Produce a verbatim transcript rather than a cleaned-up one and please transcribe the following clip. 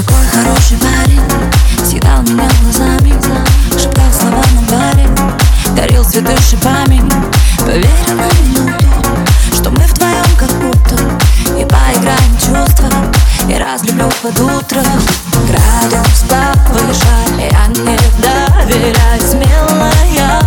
Какой хороший парень, съедал меня глазами, шептал слова на баре, дарил цветы шипами. Поверь на минуту, что мы вдвоем как будто и поиграем в чувства, и разлюблю под утро. Градус повышай, я не доверяй, смелая